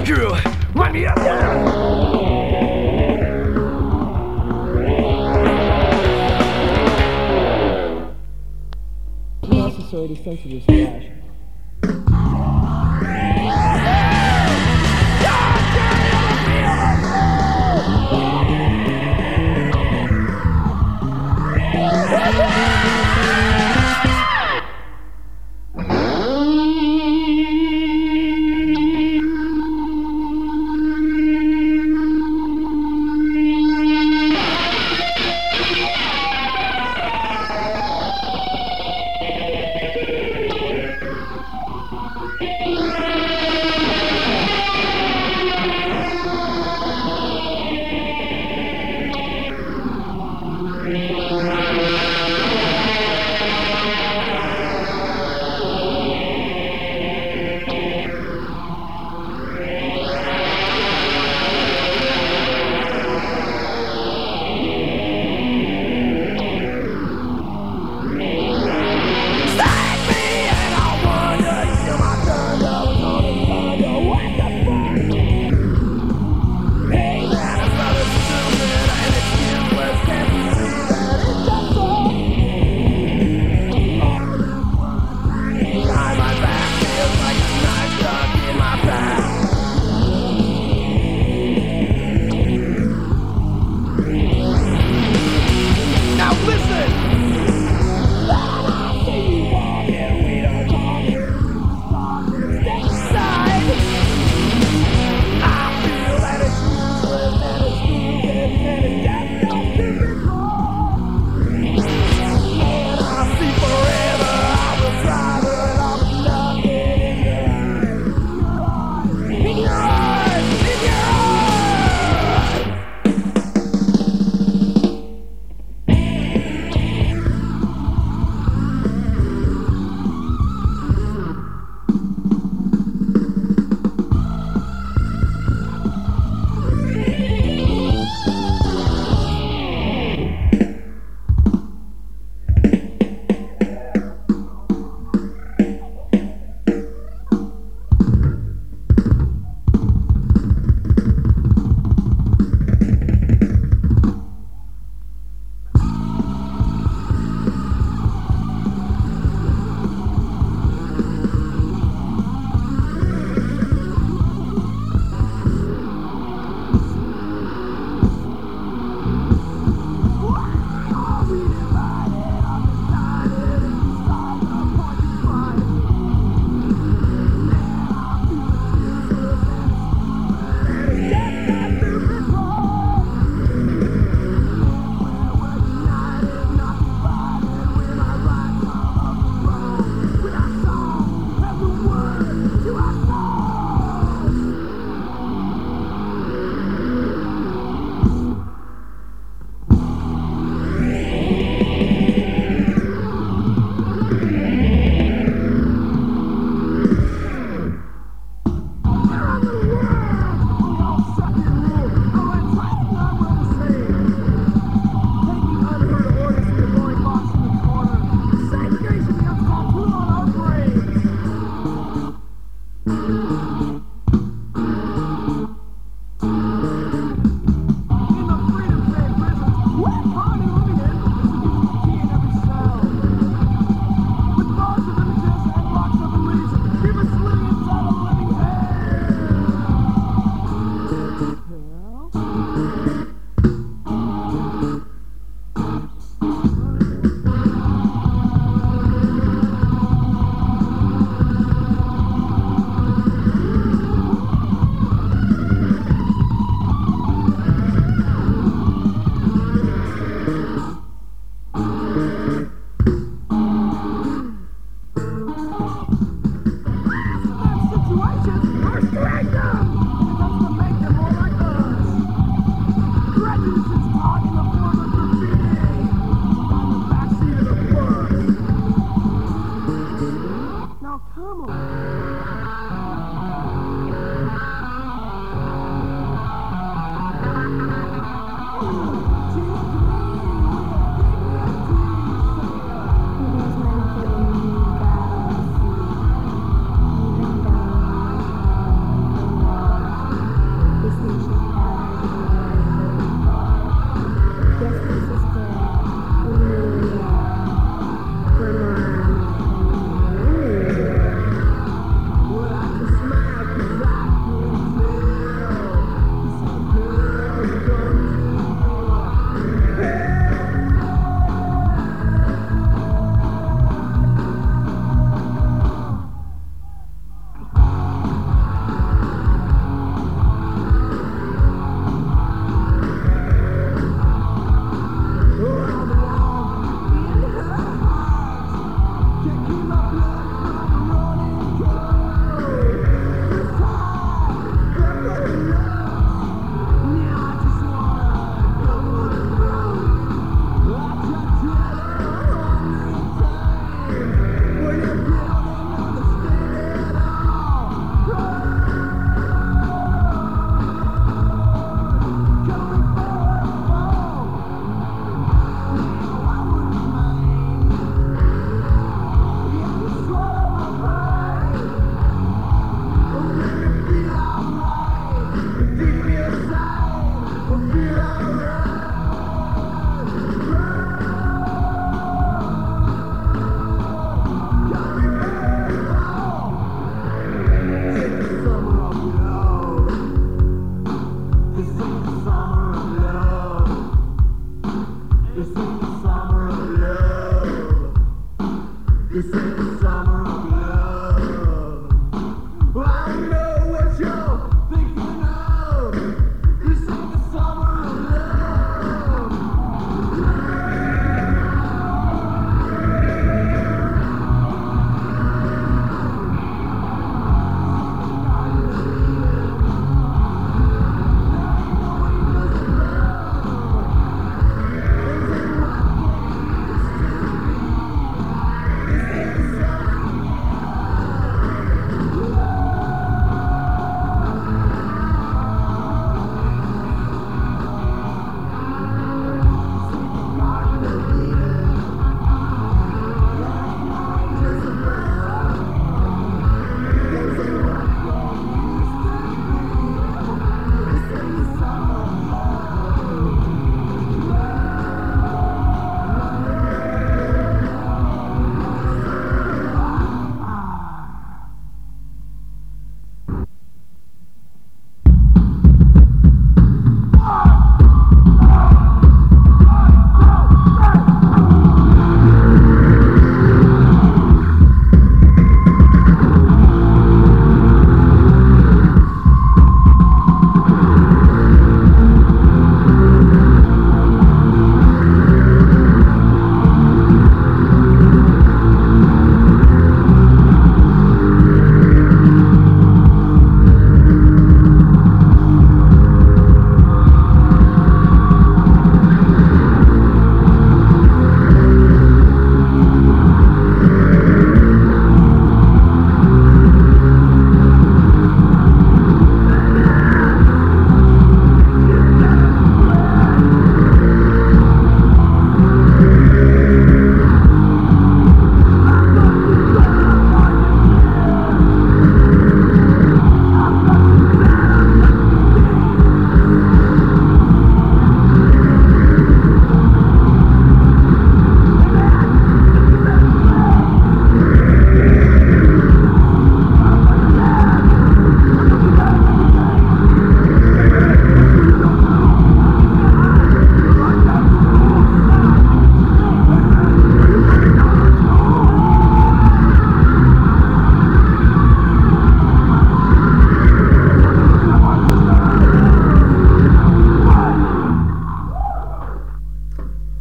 Screw, wind me up. Necessary to censor this flash.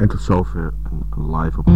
En tot zover een live op.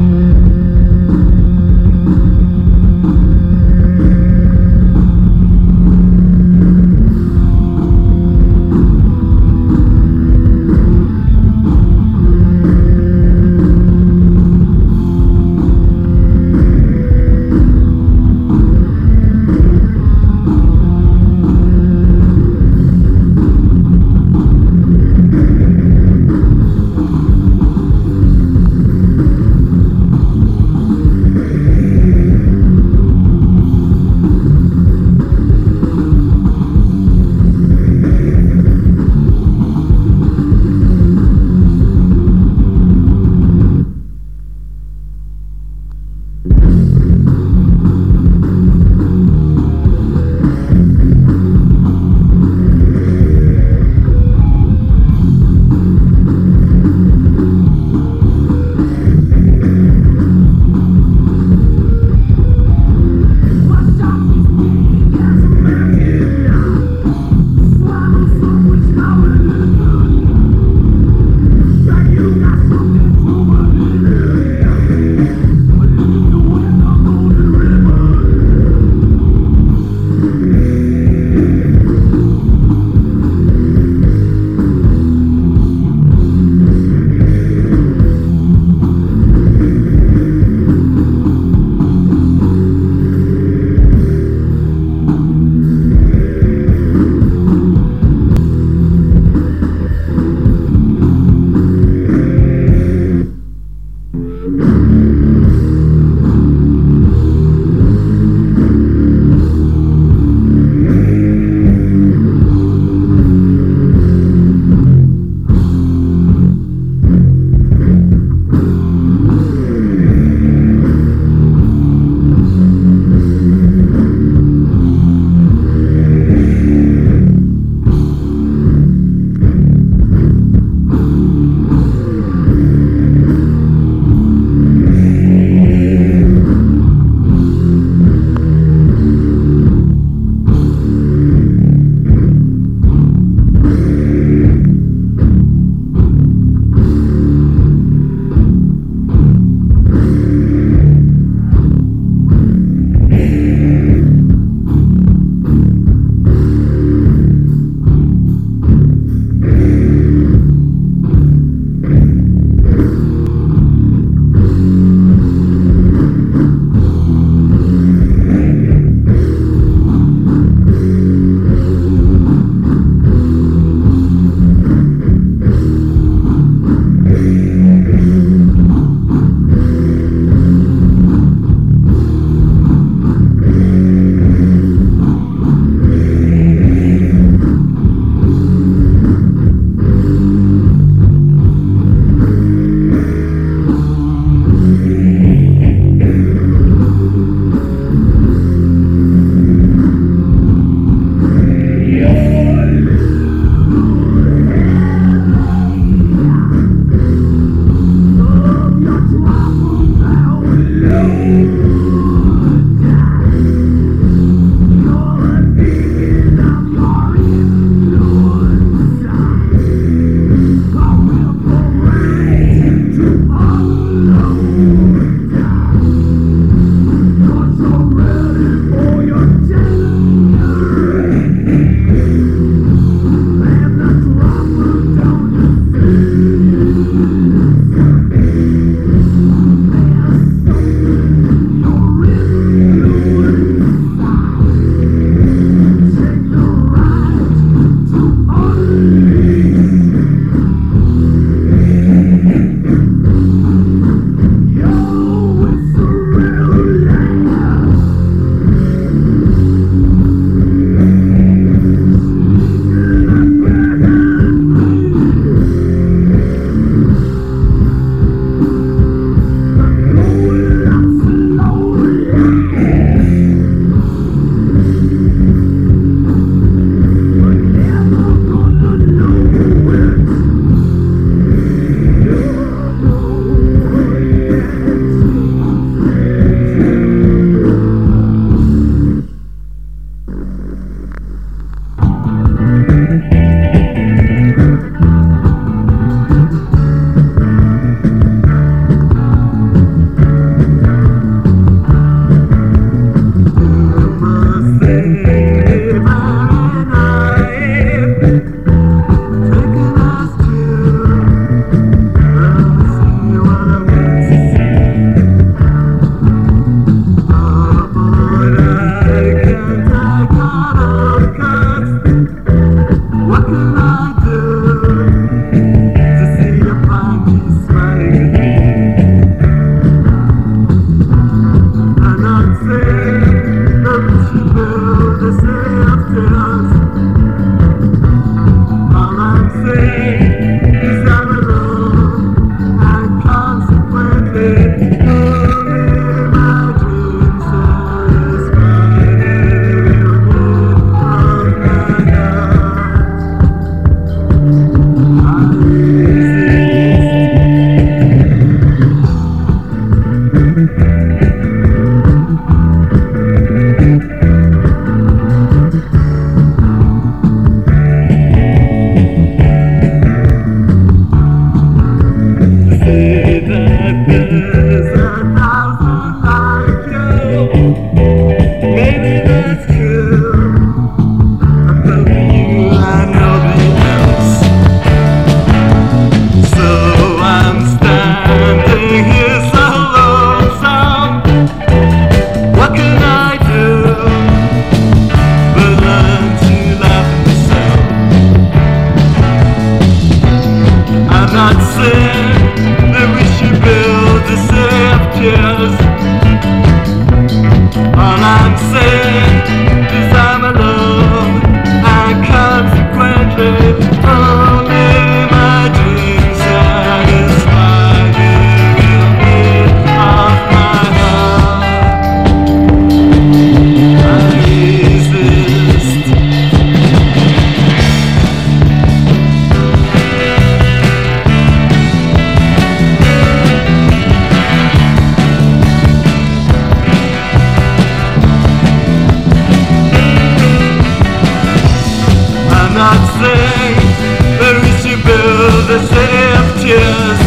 not sing that we should build a city of tears.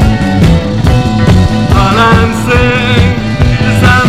All I'm saying is I'm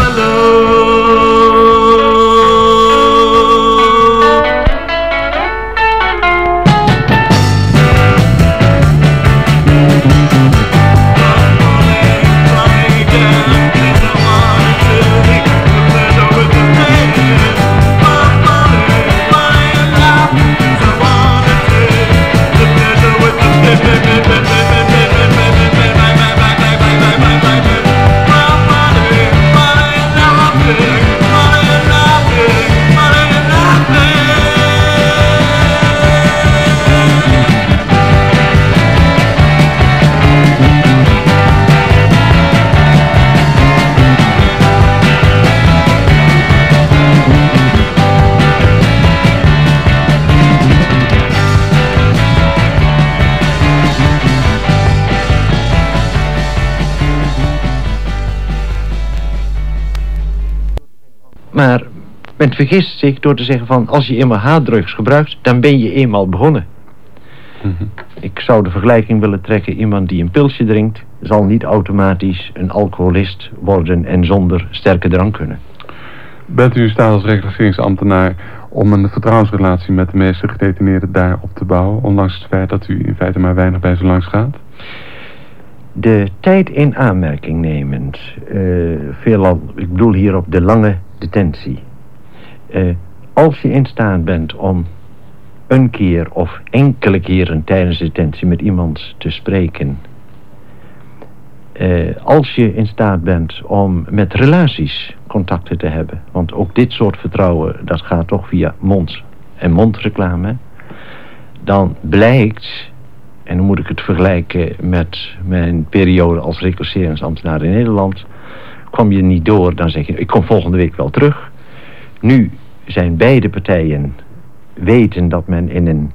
Maar men vergist zich door te zeggen van als je eenmaal harddrugs gebruikt, dan ben je eenmaal begonnen. Ik zou de vergelijking willen trekken, iemand die een pilsje drinkt, zal niet automatisch een alcoholist worden en zonder sterke drank kunnen. Bent u in staat als reclasseringsambtenaar om een vertrouwensrelatie met de meeste gedetineerden daar op te bouwen, ondanks het feit dat u in feite maar weinig bij ze langs gaat? De tijd in aanmerking nemend, veelal, ik bedoel hier op de lange detentie. Als je in staat bent om een keer of enkele keren tijdens de detentie met iemand te spreken. Als je in staat bent om met relaties contacten te hebben. Want ook dit soort vertrouwen, dat gaat toch via mond en mondreclame. Dan blijkt, en dan moet ik het vergelijken met mijn periode als reclasseringsambtenaar in Nederland. Kwam je niet door, dan zeg je, ik kom volgende week wel terug. Nu zijn beide partijen weten dat men in een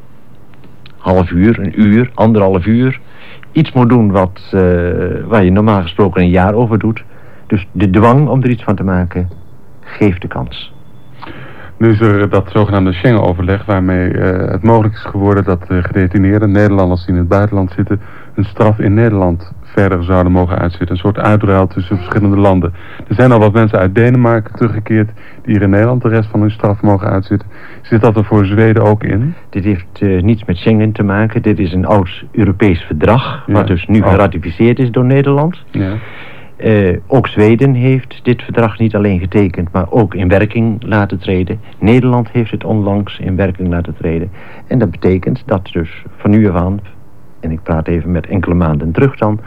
half uur, een uur, 1,5 uur iets moet doen waar je normaal gesproken een jaar over doet. Dus de dwang om er iets van te maken geeft de kans. Nu is er dat zogenaamde Schengen-overleg waarmee het mogelijk is geworden dat gedetineerden, Nederlanders die in het buitenland zitten, hun straf in Nederland verder zouden mogen uitzitten. Een soort uitruil tussen verschillende landen. Er zijn al wat mensen uit Denemarken teruggekeerd die hier in Nederland de rest van hun straf mogen uitzitten. Zit dat er voor Zweden ook in? Dit heeft niets met Schengen te maken. Dit is een oud Europees verdrag, wat dus nu geratificeerd is door Nederland. Ja. Ook Zweden heeft dit verdrag niet alleen getekend, maar ook in werking laten treden. Nederland heeft het onlangs in werking laten treden. En dat betekent dat dus van nu af aan, en ik praat even met enkele maanden terug dan,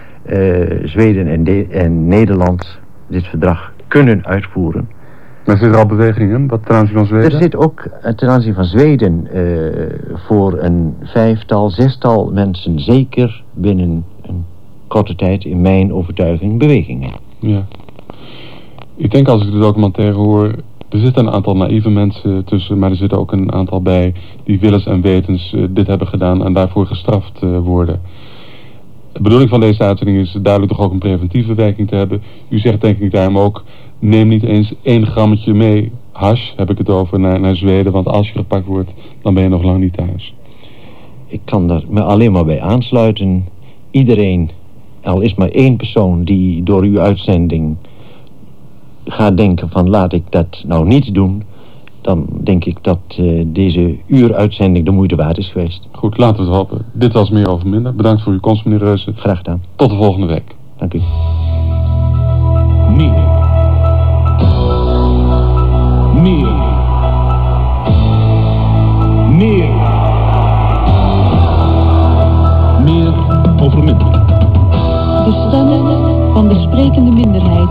Zweden en Nederland dit verdrag kunnen uitvoeren. Maar zit er al bewegingen, wat ten aanzien van Zweden? Er zit ook ten aanzien van Zweden voor een 5-tal, 6-tal mensen zeker binnen een korte tijd in mijn overtuiging bewegingen. Ja. Ik denk als ik de documentaire hoor, er zitten een aantal naïeve mensen tussen, maar er zitten ook een aantal bij die willens en wetens dit hebben gedaan en daarvoor gestraft worden. De bedoeling van deze uitzending is duidelijk toch ook een preventieve werking te hebben. U zegt denk ik daarom ook, neem niet eens 1 grammetje mee, hash heb ik het over, naar Zweden, want als je gepakt wordt, dan ben je nog lang niet thuis. Ik kan daar me alleen maar bij aansluiten. Iedereen, al is maar 1 persoon die door uw uitzending gaat denken van laat ik dat nou niet doen, dan denk ik dat deze uuruitzending de moeite waard is geweest. Goed, laten we het hopen. Dit was Meer over Minder. Bedankt voor uw komst, meneer Reuze. Graag gedaan. Tot de volgende week. Dank u. Meer. Meer. Meer. Meer over minder. De stemmen van de sprekende minderheid.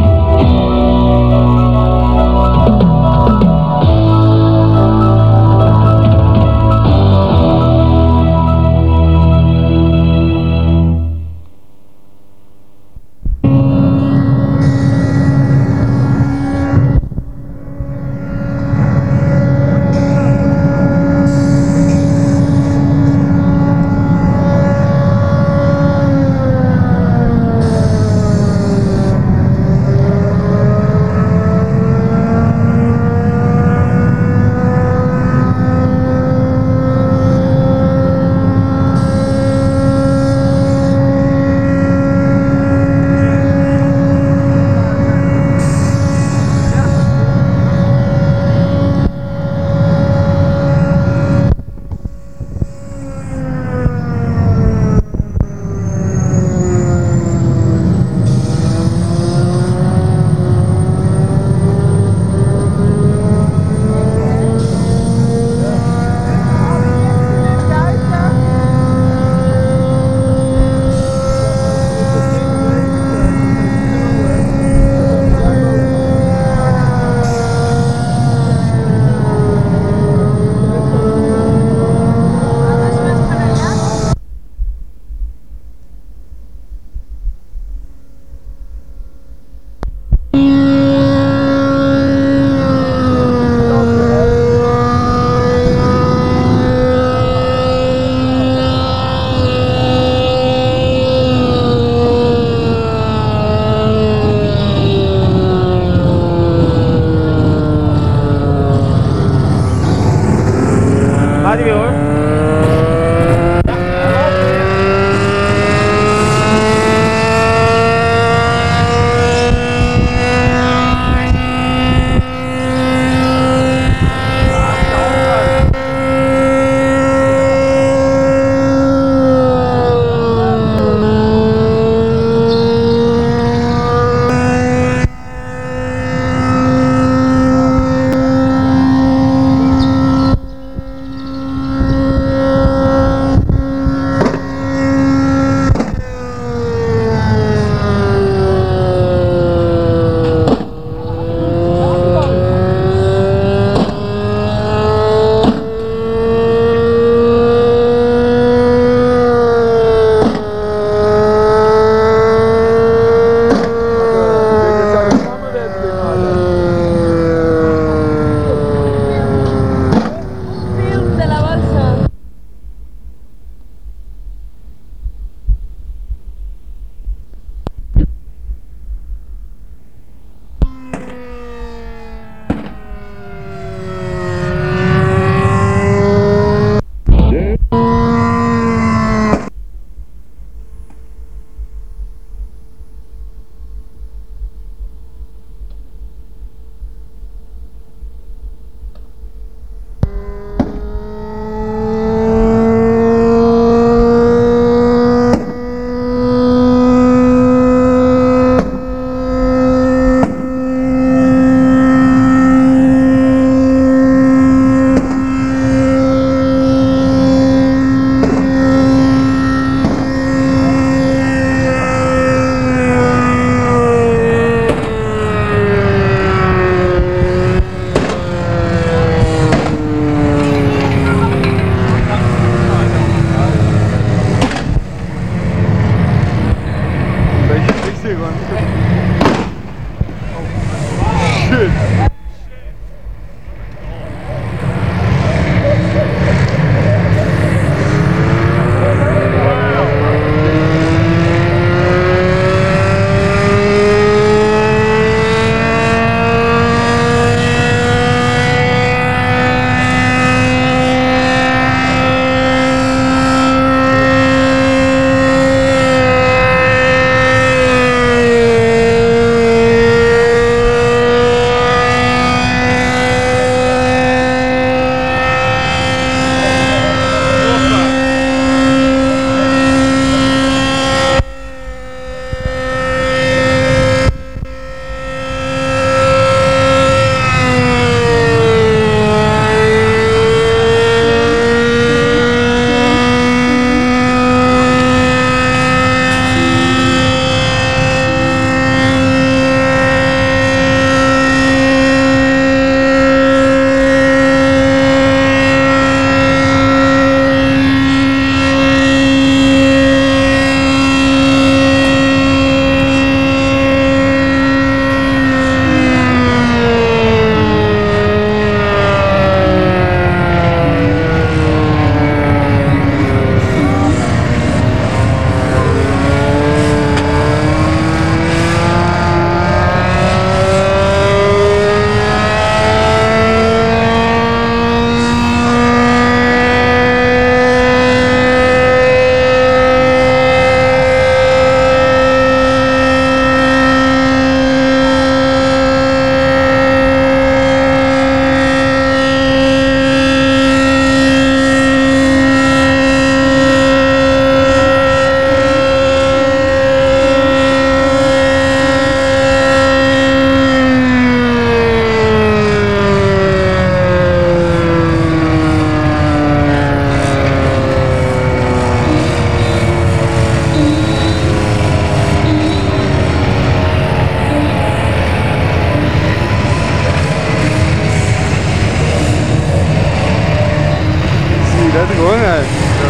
that's going on.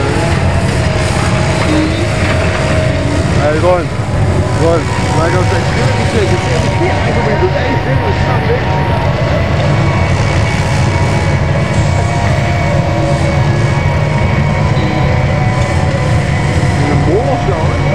Hey, Ron. Wij gaan zeggen, een bol of zo, hè?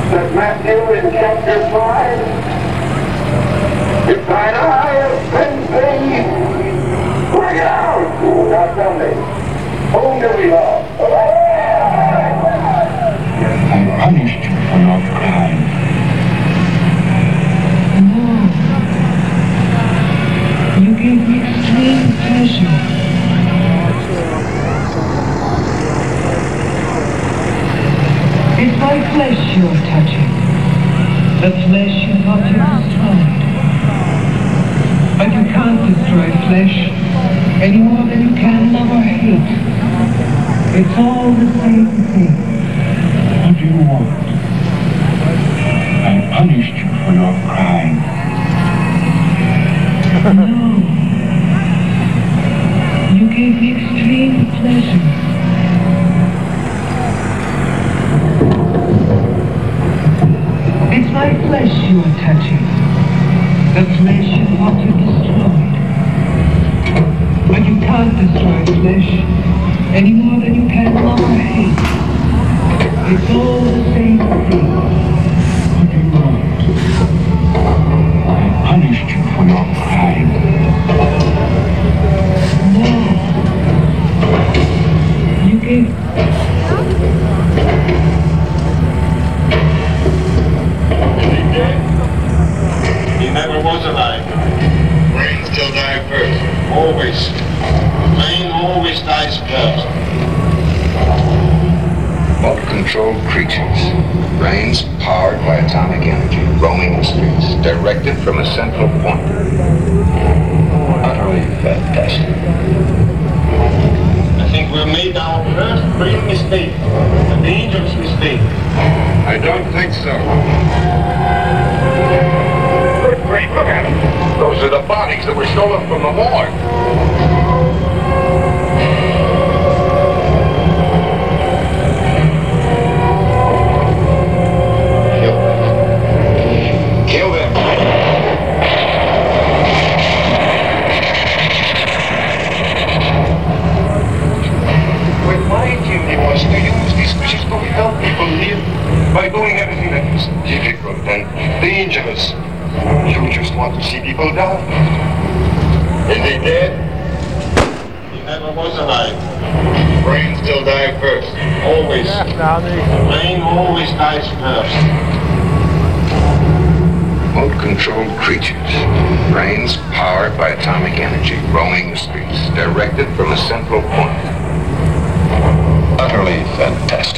Says Matthew in chapter 5, if thine eye offend thee, bring it out. Now tell me, whom do we love? I punished you for your crime. No. You gave me extreme pleasure. It's my flesh you're touching. The flesh you thought you destroyed. But you can't destroy flesh any more than you can love or hate. It's all the same thing. What do you want? I punished you for your crime. No. You gave me extreme pleasure. It's my flesh you are touching. The flesh you thought you destroyed. But you can't destroy flesh any more than you can love or hate. It's all the same thing. What do you want? I punished you for your crime. No. You gave... He never was alive. Brain still die first. Always. Brain always dies first. Remote-controlled creatures. Brains powered by atomic energy. Roaming the streets. Directed from a central point. Utterly fantastic. I think we made our first great mistake. A dangerous mistake. I don't think so. Good grief, look at them. Those are the bodies that were stolen from the morgue. Kill them. With my duty was to use these creatures to help people live by doing everything that is difficult and dangerous. You just want to see people die. Is he dead? He never was alive. Brain still die first. Always. Brain always dies first. Remote-controlled creatures. Brains powered by atomic energy. Roaming the streets. Directed from a central point. Utterly fantastic.